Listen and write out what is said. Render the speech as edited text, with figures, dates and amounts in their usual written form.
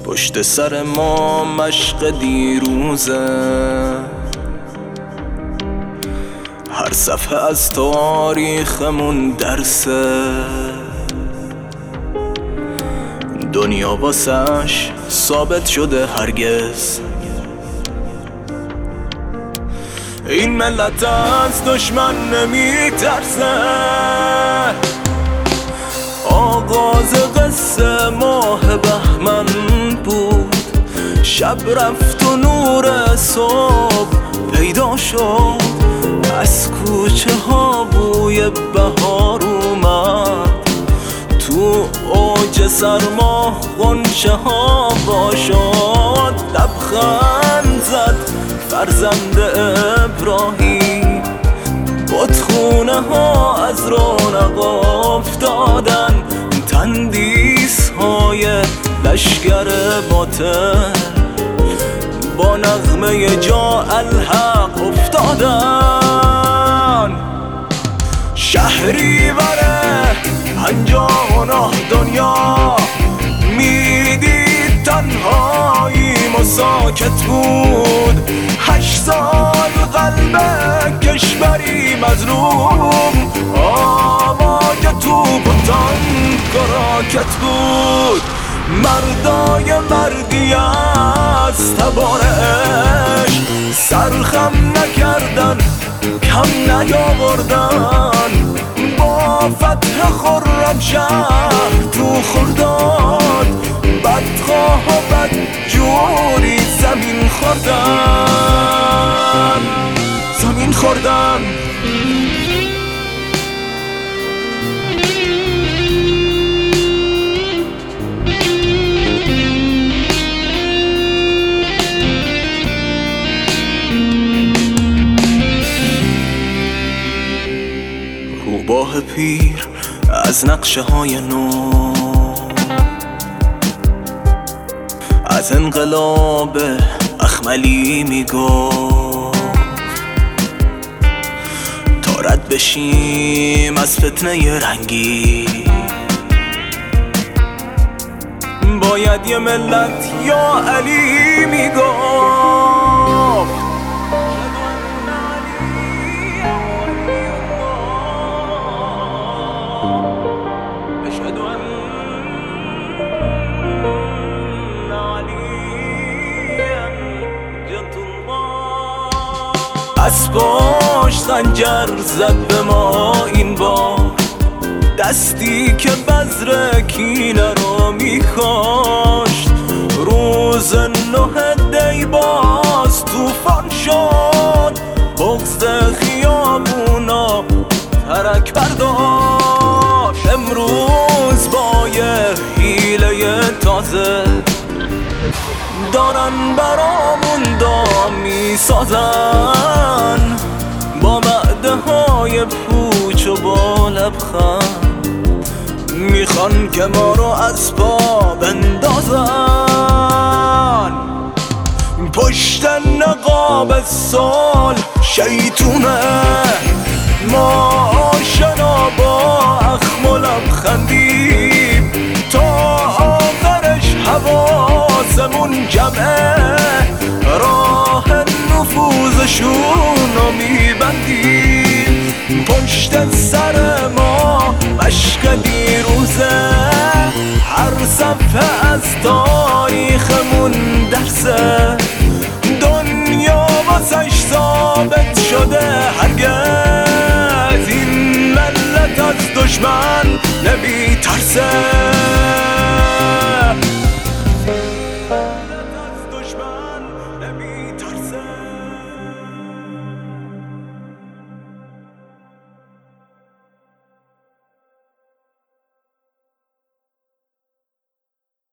پشت سر ما مشق دیروزه، هر صفحه از تاریخمون درسه. دنیا واسش ثابت شده هرگز این ملت از دشمن نمیترسه. آغاز قصه ماه بهمن بود، شب رفت و نور صبح پیدا شد. از کوچه ها بوی بهار اومد، تو اوج سرما غنچه ها باشد. لبخند زد فرزند ابراهیم، بتخونه ها از رونق افتادن. تندیس های لشگر باطل با نغمه جا الحق افتادن. شهریور 59 دنیا میدید تنهاییم و ساکت بود. 8 سال قلب کشوری مظلوم، آواز توپ و تانک و راکت بود. مردای مردی از تبار عشق سرخم نکردن، کم نیاوردن. با فتح خرمشهر تو خرداد، بدخواه و بدجوری زمین خوردن، زمین خوردن. روباه پیر از نقشه های نو، از انقلاب اخملی میگفت تا رد بشیم از فتنه رنگی. باید یه ملت یا علی میگفت. از پشت خنجر زد به ما این بار، دستی که بذر کینه رو میکاشت. روز 9 دی باز توفان شد، بغض خیابونا ترک برداشت. امروز با یه حیله تازه دارن برامون دام میسازن، با وعده های پوچ و با لبخند میخوان که ما رو از پا بندازن. پشت نقاب سال شیطونه، ما آشنا با اخم و لبخندیم. تا آخرش حواسمون جمعه، راه نفوذشون رو میبندیم. پشت سر ما مشق دیروزه، هر صفحه از تاریخمون درسه. دنیا واسش ثابت شده هرگز این ملت از دشمن نمیترسه.